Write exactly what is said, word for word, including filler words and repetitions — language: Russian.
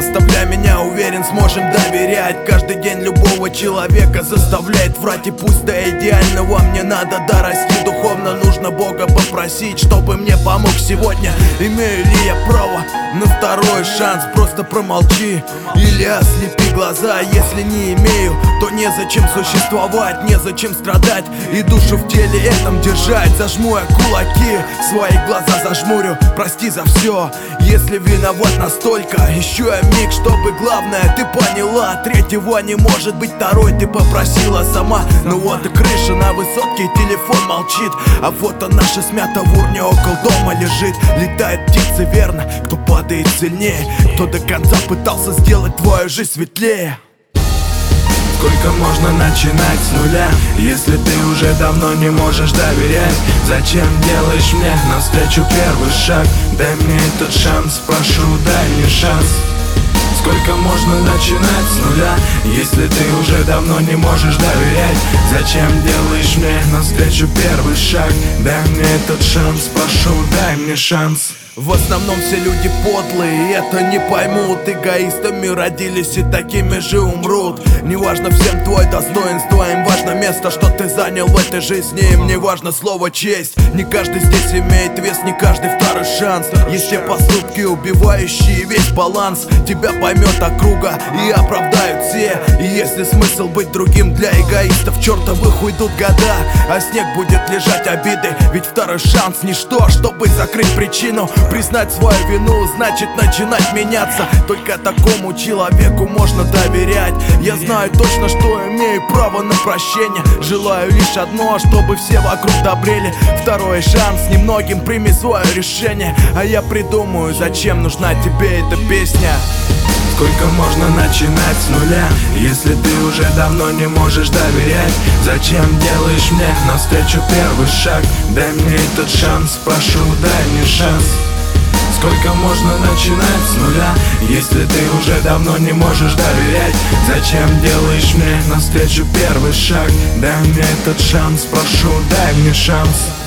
оставляй меня, уверен, сможем доверять. Каждый день любого человека заставляет врать. И пусть до идеального мне надо дорасти, духовно нужно Бога попросить, чтобы мне помог сегодня. Имею ли я право на второй шанс? Просто промолчи или ослепи глаза. Если не имею, то незачем существовать, незачем страдать и душу в теле этом держать. Зажму я кулаки, свои глаза зажмурю, прости за все, если виноват настолько. Ищу я миг, чтобы главное ты поняла. Третьего не может быть, второй ты попросила сама. Ну вот и крыша на высотке, и телефон молчит, а вот она наша смята в урне около дома лежит. Летает птица, верно, кто падает сильнее, кто до конца пытался сделать твою жизнь светлее. Сколько можно начинать с нуля, если ты уже давно не можешь доверять? Зачем делаешь мне навстречу первый шаг? Дай мне этот шанс, прошу, дай мне шанс. Сколько можно начинать с нуля, если ты уже давно не можешь доверять? Зачем делаешь мне навстречу первый шаг? Дай мне этот шанс, прошу, дай мне шанс. В основном все люди подлые, и это не поймут. Эгоистами родились и такими же умрут. Неважно всем твой достоинство, им важно место, что ты занял в этой жизни. Им не важно слово честь. Не каждый здесь имеет вес, не каждый второй шанс. Есть те поступки, убивающие весь баланс. Тебя поймет округа и оправдают все. И если смысл быть другим для эгоистов, чертовых уйдут года, а снег будет лежать обиды. Ведь второй шанс ничто, чтобы закрыть причину. Признать свою вину значит начинать меняться. Только такому человеку можно доверять. Я знаю точно, что имею право на прощение. Желаю лишь одно, чтобы все вокруг добрели. Второй шанс немногим, прими свое решение. А я придумаю, зачем нужна тебе эта песня. Сколько можно начинать с нуля, если ты уже давно не можешь доверять? Зачем делаешь мне навстречу первый шаг? Дай мне этот шанс, прошу, дай мне шанс. Сколько можно начинать с нуля, если ты уже давно не можешь доверять? Зачем делаешь мне навстречу первый шаг? Дай мне этот шанс, прошу, дай мне шанс.